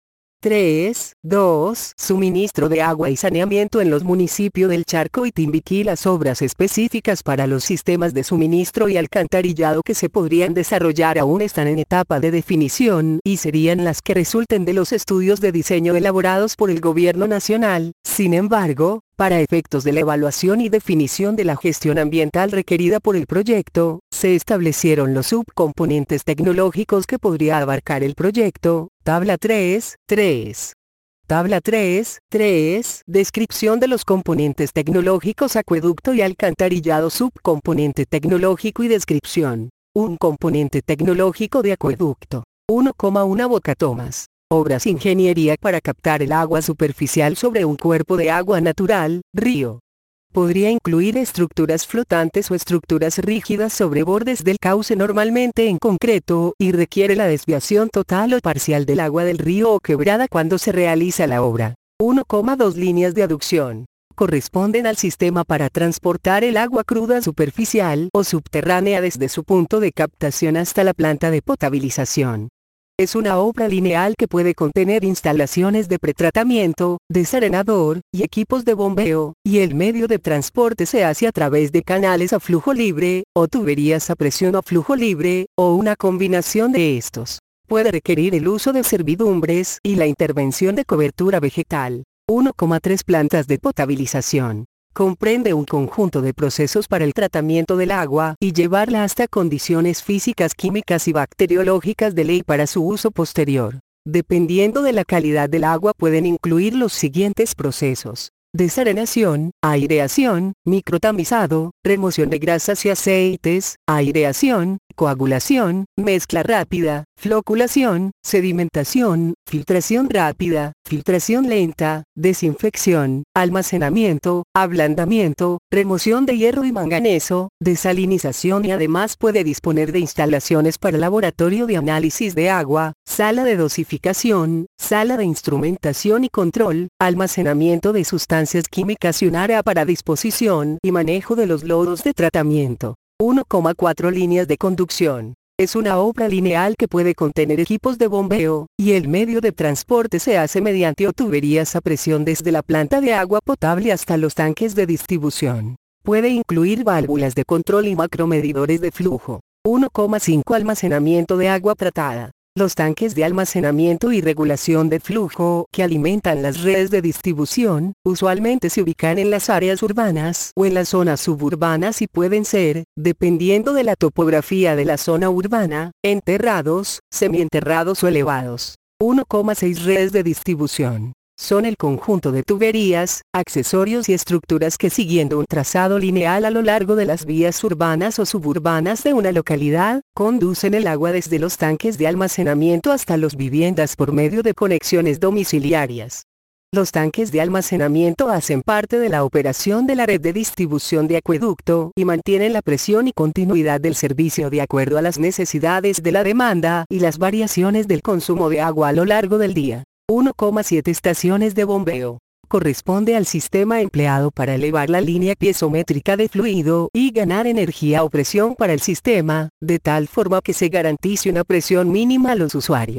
tres. dos. Suministro de agua y saneamiento en los municipios del Charco y Timbiquí. Las obras específicas para los sistemas de suministro y alcantarillado que se podrían desarrollar aún están en etapa de definición y serían las que resulten de los estudios de diseño elaborados por el Gobierno Nacional. Sin embargo, para efectos de la evaluación y definición de la gestión ambiental requerida por el proyecto, se establecieron los subcomponentes tecnológicos que podría abarcar el proyecto. Tabla tres. tres. Tabla tres. tres. Descripción de los componentes tecnológicos: acueducto y alcantarillado. Subcomponente tecnológico y descripción. Un componente tecnológico de acueducto. uno coma uno Bocatomas. Obras: ingeniería para captar el agua superficial sobre un cuerpo de agua natural, río. Podría incluir estructuras flotantes o estructuras rígidas sobre bordes del cauce, normalmente en concreto, y requiere la desviación total o parcial del agua del río o quebrada cuando se realiza la obra. uno coma dos Líneas de aducción. Corresponden al sistema para transportar el agua cruda superficial o subterránea desde su punto de captación hasta la planta de potabilización. Es una obra lineal que puede contener instalaciones de pretratamiento, desarenador, y equipos de bombeo, y el medio de transporte se hace a través de canales a flujo libre, o tuberías a presión a flujo libre, o una combinación de estos. Puede requerir el uso de servidumbres y la intervención de cobertura vegetal. uno coma tres Plantas de potabilización. Comprende un conjunto de procesos para el tratamiento del agua y llevarla hasta condiciones físicas, químicas y bacteriológicas de ley para su uso posterior. Dependiendo de la calidad del agua pueden incluir los siguientes procesos: desarenación, aireación, microtamizado, remoción de grasas y aceites, aireación, coagulación, mezcla rápida, floculación, sedimentación, filtración rápida, filtración lenta, desinfección, almacenamiento, ablandamiento, remoción de hierro y manganeso, desalinización, y además puede disponer de instalaciones para laboratorio de análisis de agua, sala de dosificación, sala de instrumentación y control, almacenamiento de sustancias químicas y un área para disposición y manejo de los lodos de tratamiento. uno coma cuatro Líneas de conducción. Es una obra lineal que puede contener equipos de bombeo, y el medio de transporte se hace mediante o tuberías a presión desde la planta de agua potable hasta los tanques de distribución. Puede incluir válvulas de control y macromedidores de flujo. uno coma cinco Almacenamiento de agua tratada. Los tanques de almacenamiento y regulación de flujo que alimentan las redes de distribución, usualmente se ubican en las áreas urbanas o en las zonas suburbanas y pueden ser, dependiendo de la topografía de la zona urbana, enterrados, semienterrados o elevados. uno coma seis Redes de distribución. Son el conjunto de tuberías, accesorios y estructuras que, siguiendo un trazado lineal a lo largo de las vías urbanas o suburbanas de una localidad, conducen el agua desde los tanques de almacenamiento hasta las viviendas por medio de conexiones domiciliarias. Los tanques de almacenamiento hacen parte de la operación de la red de distribución de acueducto y mantienen la presión y continuidad del servicio de acuerdo a las necesidades de la demanda y las variaciones del consumo de agua a lo largo del día. uno coma siete Estaciones de bombeo. Corresponde al sistema empleado para elevar la línea piezométrica de fluido y ganar energía o presión para el sistema, de tal forma que se garantice una presión mínima a los usuarios.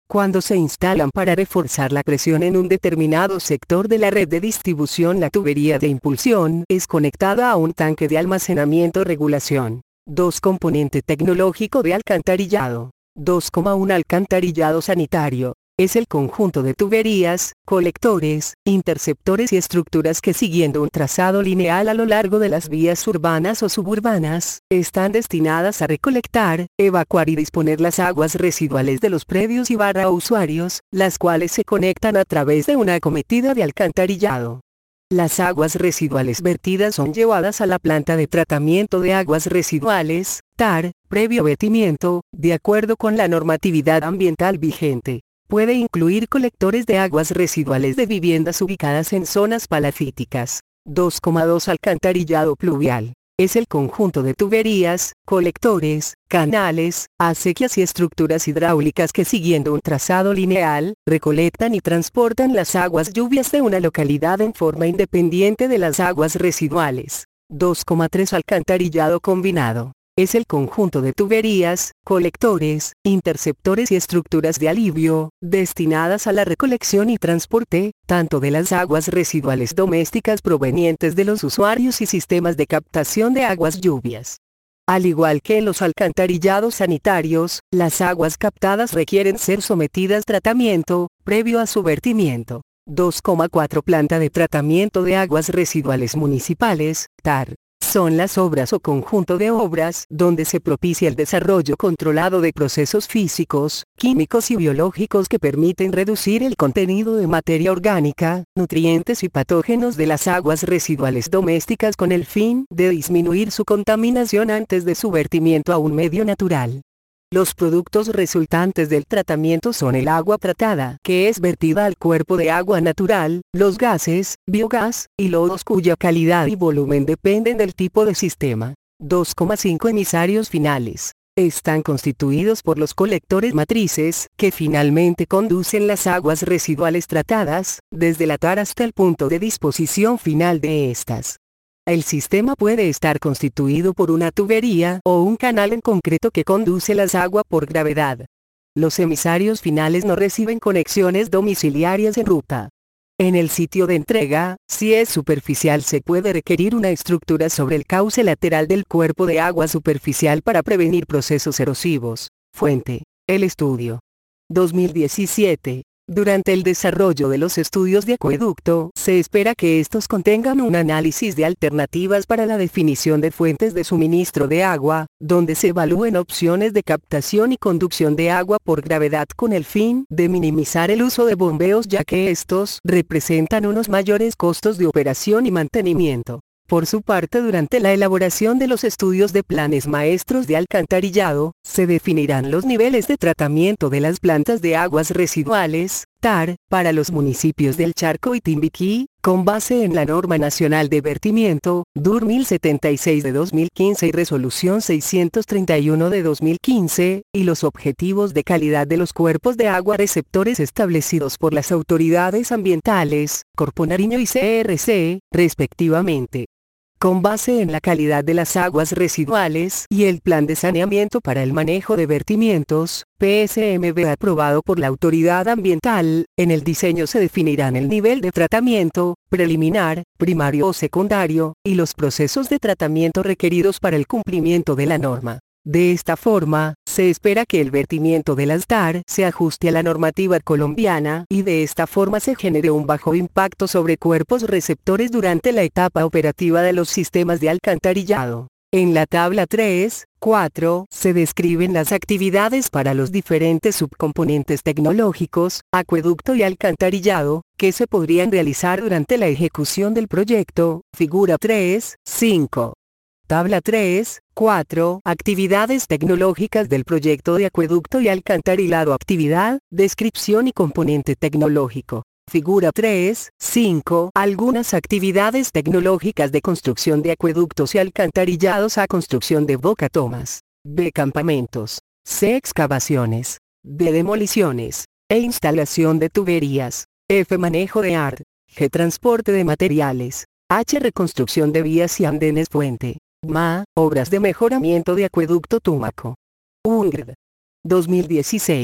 Cuando se instalan para reforzar la presión en un determinado sector de la red de distribución, la tubería de impulsión es conectada a un tanque de almacenamiento-regulación. dos. Componente tecnológico de alcantarillado. dos coma uno Alcantarillado sanitario. Es el conjunto de tuberías, colectores, interceptores y estructuras que, siguiendo un trazado lineal a lo largo de las vías urbanas o suburbanas, están destinadas a recolectar, evacuar y disponer las aguas residuales de los predios y barra usuarios, las cuales se conectan a través de una acometida de alcantarillado. Las aguas residuales vertidas son llevadas a la planta de tratamiento de aguas residuales, T A R, previo vertimiento, de acuerdo con la normatividad ambiental vigente. Puede incluir colectores de aguas residuales de viviendas ubicadas en zonas palafíticas. dos coma dos Alcantarillado pluvial. Es el conjunto de tuberías, colectores, canales, acequias y estructuras hidráulicas que, siguiendo un trazado lineal, recolectan y transportan las aguas lluvias de una localidad en forma independiente de las aguas residuales. dos coma tres Alcantarillado combinado. Es el conjunto de tuberías, colectores, interceptores y estructuras de alivio, destinadas a la recolección y transporte, tanto de las aguas residuales domésticas provenientes de los usuarios y sistemas de captación de aguas lluvias. Al igual que en los alcantarillados sanitarios, las aguas captadas requieren ser sometidas a tratamiento, previo a su vertimiento. dos coma cuatro Planta de tratamiento de aguas residuales municipales, T A R. Son las obras o conjunto de obras donde se propicia el desarrollo controlado de procesos físicos, químicos y biológicos que permiten reducir el contenido de materia orgánica, nutrientes y patógenos de las aguas residuales domésticas con el fin de disminuir su contaminación antes de su vertimiento a un medio natural. Los productos resultantes del tratamiento son el agua tratada, que es vertida al cuerpo de agua natural, los gases, biogás, y lodos cuya calidad y volumen dependen del tipo de sistema. dos coma cinco Emisarios finales. Están constituidos por los colectores matrices, que finalmente conducen las aguas residuales tratadas, desde la T A R hasta el punto de disposición final de estas. El sistema puede estar constituido por una tubería o un canal en concreto que conduce las aguas por gravedad. Los emisarios finales no reciben conexiones domiciliarias en ruta. En el sitio de entrega, si es superficial, se puede requerir una estructura sobre el cauce lateral del cuerpo de agua superficial para prevenir procesos erosivos. Fuente: El Estudio. dos mil diecisiete. Durante el desarrollo de los estudios de acueducto, se espera que estos contengan un análisis de alternativas para la definición de fuentes de suministro de agua, donde se evalúen opciones de captación y conducción de agua por gravedad con el fin de minimizar el uso de bombeos, ya que estos representan unos mayores costos de operación y mantenimiento. Por su parte, durante la elaboración de los estudios de planes maestros de alcantarillado, se definirán los niveles de tratamiento de las plantas de aguas residuales, T A R, para los municipios del Charco y Timbiquí, con base en la Norma Nacional de Vertimiento, D U R mil setenta y seis de dos mil quince y Resolución seiscientos treinta y uno de dos mil quince, y los objetivos de calidad de los cuerpos de agua receptores establecidos por las autoridades ambientales, Corpo Nariño y C R C, respectivamente. Con base en la calidad de las aguas residuales y el Plan de Saneamiento para el Manejo de Vertimientos, P S M B aprobado por la autoridad ambiental, en el diseño se definirán el nivel de tratamiento, preliminar, primario o secundario, y los procesos de tratamiento requeridos para el cumplimiento de la norma. De esta forma, se espera que el vertimiento de las T A R se ajuste a la normativa colombiana y de esta forma se genere un bajo impacto sobre cuerpos receptores durante la etapa operativa de los sistemas de alcantarillado. En la tabla tres, cuatro, se describen las actividades para los diferentes subcomponentes tecnológicos, acueducto y alcantarillado, que se podrían realizar durante la ejecución del proyecto, figura tres, cinco. Tabla tres, cuatro. Actividades tecnológicas del proyecto de acueducto y alcantarillado. Actividad, descripción y componente tecnológico. Figura tres, cinco. Algunas actividades tecnológicas de construcción de acueductos y alcantarillados. A. Construcción de bocatomas. B. Campamentos. C. Excavaciones. D. Demoliciones. E. Instalación de tuberías. F. Manejo de A R. G. Transporte de materiales. H. Reconstrucción de vías y andenes puente. M A. Obras de mejoramiento de acueducto Tumaco. U N G R D. dos mil dieciséis.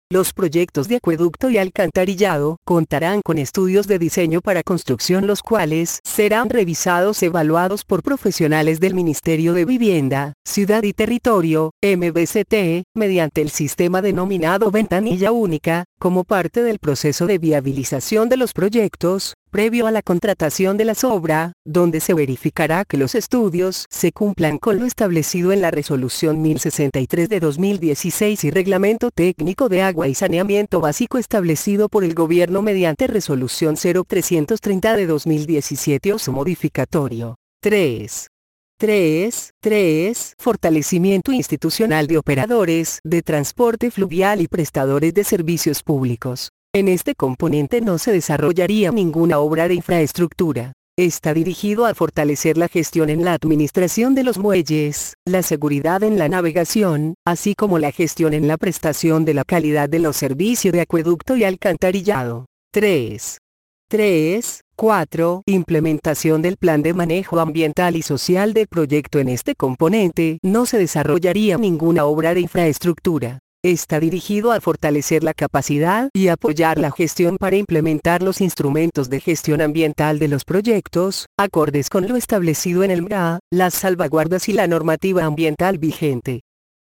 Los proyectos de acueducto y alcantarillado contarán con estudios de diseño para construcción, los cuales serán revisados y evaluados por profesionales del Ministerio de Vivienda, Ciudad y Territorio, M B C T, mediante el sistema denominado ventanilla única, como parte del proceso de viabilización de los proyectos, previo a la contratación de la obra, donde se verificará que los estudios se cumplan con lo establecido en la Resolución mil sesenta y tres de dos mil dieciséis y Reglamento Técnico de Agua y Saneamiento Básico establecido por el Gobierno mediante Resolución cero trescientos treinta de dos mil diecisiete o su modificatorio. tres. tres. tres. Fortalecimiento institucional de operadores de transporte fluvial y prestadores de servicios públicos. En este componente no se desarrollaría ninguna obra de infraestructura. Está dirigido a fortalecer la gestión en la administración de los muelles, la seguridad en la navegación, así como la gestión en la prestación de la calidad de los servicios de acueducto y alcantarillado. tres. tres. cuatro. Implementación del plan de manejo ambiental y social del proyecto. En este componente no se desarrollaría ninguna obra de infraestructura. Está dirigido a fortalecer la capacidad y apoyar la gestión para implementar los instrumentos de gestión ambiental de los proyectos, acordes con lo establecido en el M R A, las salvaguardas y la normativa ambiental vigente.